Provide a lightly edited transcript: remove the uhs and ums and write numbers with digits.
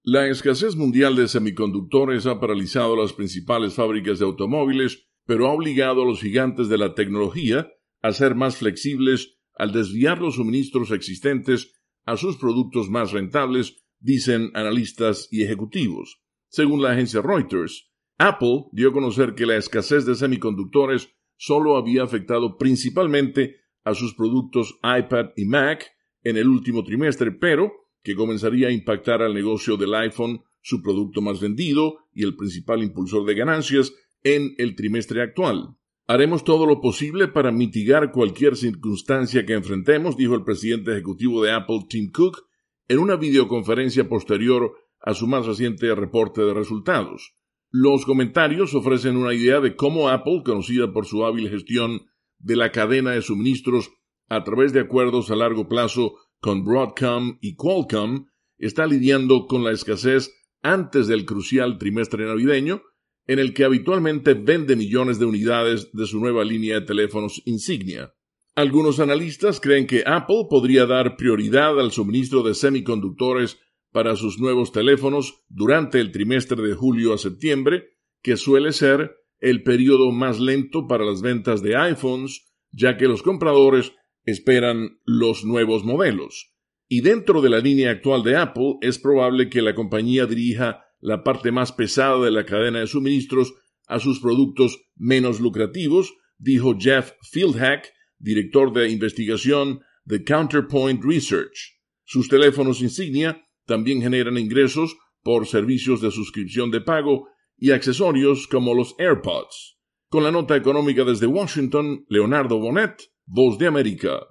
La escasez mundial de semiconductores ha paralizado las principales fábricas de automóviles, pero ha obligado a los gigantes de la tecnología a ser más flexibles al desviar los suministros existentes a sus productos más rentables, dicen analistas y ejecutivos. Según la agencia Reuters, Apple dio a conocer que la escasez de semiconductores solo había afectado principalmente a sus productos iPad y Mac en el último trimestre, pero que comenzaría a impactar al negocio del iPhone, su producto más vendido y el principal impulsor de ganancias, en el trimestre actual. Haremos todo lo posible para mitigar cualquier circunstancia que enfrentemos, dijo el presidente ejecutivo de Apple, Tim Cook, en una videoconferencia posterior a su más reciente reporte de resultados. Los comentarios ofrecen una idea de cómo Apple, conocida por su hábil gestión de la cadena de suministros a través de acuerdos a largo plazo con Broadcom y Qualcomm, está lidiando con la escasez antes del crucial trimestre navideño, en el que habitualmente vende millones de unidades de su nueva línea de teléfonos insignia. Algunos analistas creen que Apple podría dar prioridad al suministro de semiconductores para sus nuevos teléfonos durante el trimestre de julio a septiembre, que suele ser el periodo más lento para las ventas de iPhones, ya que los compradores esperan los nuevos modelos. Y dentro de la línea actual de Apple, es probable que la compañía dirija la parte más pesada de la cadena de suministros a sus productos menos lucrativos, dijo Jeff Fieldhack, director de investigación de Counterpoint Research. Sus teléfonos insignia también generan ingresos por servicios de suscripción de pago y accesorios como los AirPods. Con la nota económica desde Washington, Leonardo Bonet, Voz de América.